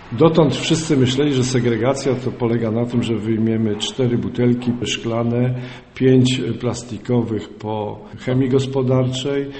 Dotąd wszyscy myśleli, że segregacja to polega na tym, że wyjmiemy 4 butelki szklane, 5 plastikowych po chemii gospodarczej,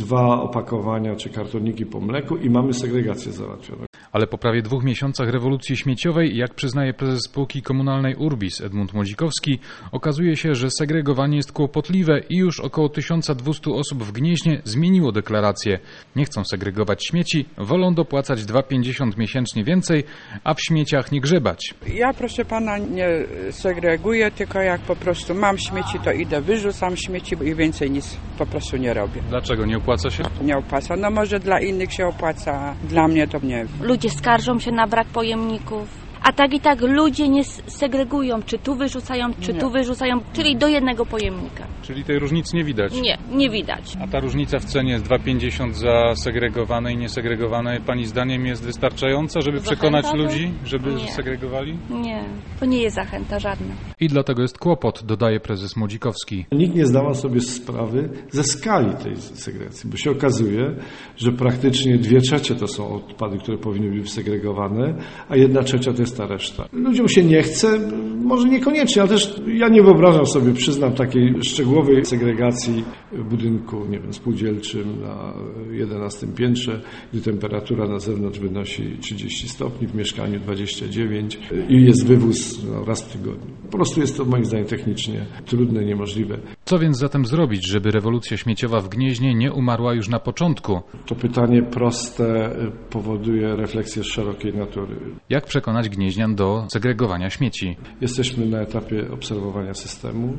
2 opakowania czy kartoniki po mleku i mamy segregację załatwioną. Ale po prawie 2 miesiącach rewolucji śmieciowej, jak przyznaje prezes spółki komunalnej Urbis Edmund Młodzikowski, okazuje się, że segregowanie jest kłopotliwe i już około 1200 osób w Gnieźnie zmieniło deklarację. Nie chcą segregować śmieci, wolą dopłacać 2,50 miesięcznie więcej, a w śmieciach nie grzebać. Ja, proszę pana, nie segreguję, tylko jak po prostu mam śmieci, to idę, wyrzucam śmieci i więcej nic po prostu nie robię. Dlaczego? Nie opłaca się? Nie opłaca. No może dla innych się opłaca, a dla mnie to nie. Ludzie skarżą się na brak pojemników. A tak i tak ludzie nie segregują, czy tu wyrzucają, czy tu wyrzucają, czyli do jednego pojemnika. Czyli tej różnicy nie widać? Nie widać. A ta różnica w cenie jest 2,50 za segregowane i niesegregowane. Pani zdaniem jest wystarczająca, żeby przekonać ludzi, żeby segregowali? Nie, to nie jest zachęta żadna. I dlatego jest kłopot, dodaje prezes Młodzikowski. Nikt nie zdawał sobie sprawy ze skali tej segregacji, bo się okazuje, że praktycznie 2/3 to są odpady, które powinny być segregowane, a 1/3 to jest ta reszta. Ludziom się nie chce, może niekoniecznie, ale też ja nie wyobrażam sobie, przyznam, takiej szczegółowej segregacji w budynku, nie wiem, spółdzielczym na 11 piętrze, gdzie temperatura na zewnątrz wynosi 30 stopni, w mieszkaniu 29 i jest wywóz raz w tygodniu. Po prostu jest to moim zdaniem technicznie trudne, niemożliwe. Co więc zatem zrobić, żeby rewolucja śmieciowa w Gnieźnie nie umarła już na początku? To pytanie proste powoduje refleksję szerokiej natury. Jak przekonać Gnieźnian do segregowania śmieci? Jesteśmy na etapie obserwowania systemu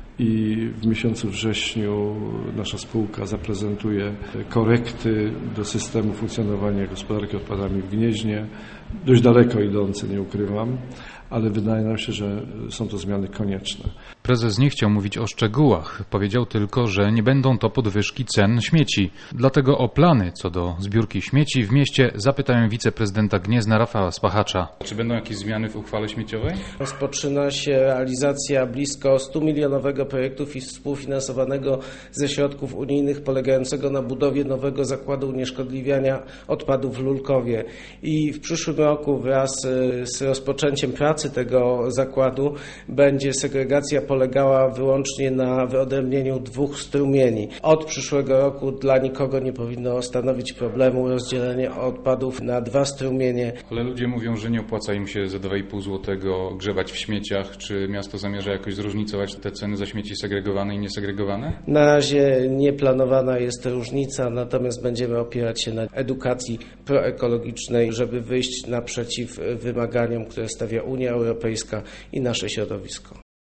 i w miesiącu wrześniu nasza spółka zaprezentuje korekty do systemu funkcjonowania gospodarki odpadami w Gnieźnie. Dość daleko idące, nie ukrywam, ale wydaje nam się, że są to zmiany konieczne. Prezes nie chciał mówić o szczegółach. Powiedział tylko, że nie będą to podwyżki cen śmieci. Dlatego o plany co do zbiórki śmieci w mieście zapytałem wiceprezydenta Gniezna Rafała Spachacza. Czy będą jakieś zmiany w uchwale śmieciowej? Rozpoczyna się realizacja blisko 100-milionowego projektu współfinansowanego ze środków unijnych, polegającego na budowie nowego zakładu unieszkodliwiania odpadów w Lulkowie. I w przyszłym roku wraz z rozpoczęciem pracy tego zakładu będzie segregacja polegała wyłącznie na wyodrębnieniu 2 strumieni. Od przyszłego roku dla nikogo nie powinno stanowić problemu rozdzielenie odpadów na 2 strumienie. Ale ludzie mówią, że nie opłaca im się za 2,5 zł grzebać w śmieciach. Czy miasto zamierza jakoś zróżnicować te ceny za śmieci segregowane i niesegregowane? Na razie nie planowana jest różnica, natomiast będziemy opierać się na edukacji proekologicznej, żeby wyjść naprzeciw wymaganiom, które stawia Unia Europejska i nasze środowisko.